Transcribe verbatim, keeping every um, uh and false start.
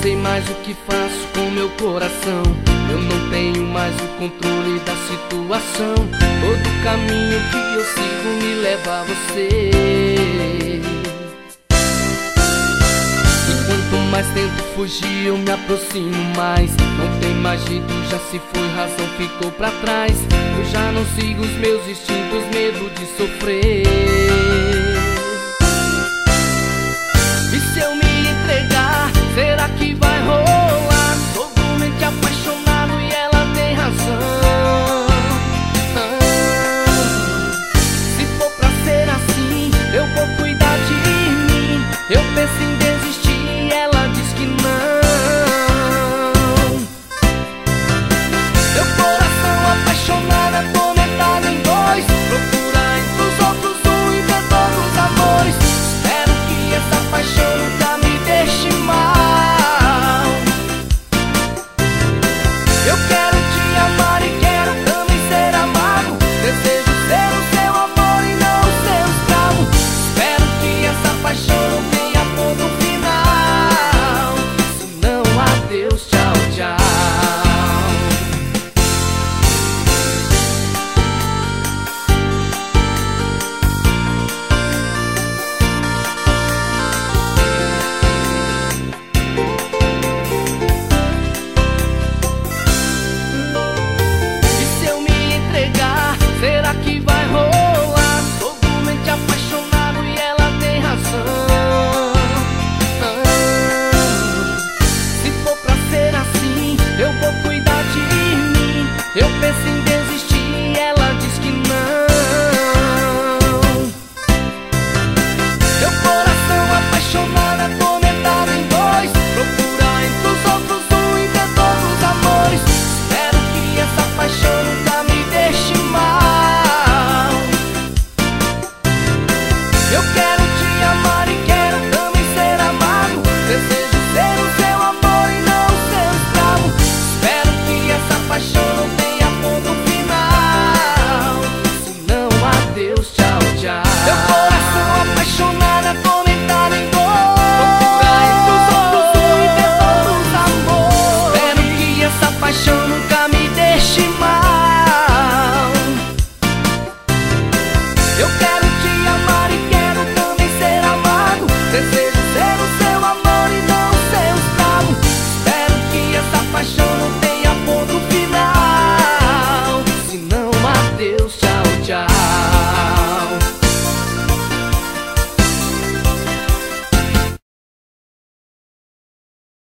sei mais o que faço com meu coração. Eu não tenho mais o controle da situação. Todo caminho que eu sigo me leva a você. E quanto mais tento fugir, eu me aproximo mais. Não tem mais jeito, já se foi, razão ficou pra trás. Eu já não sigo os meus instintos, medo de sofrer. E se eu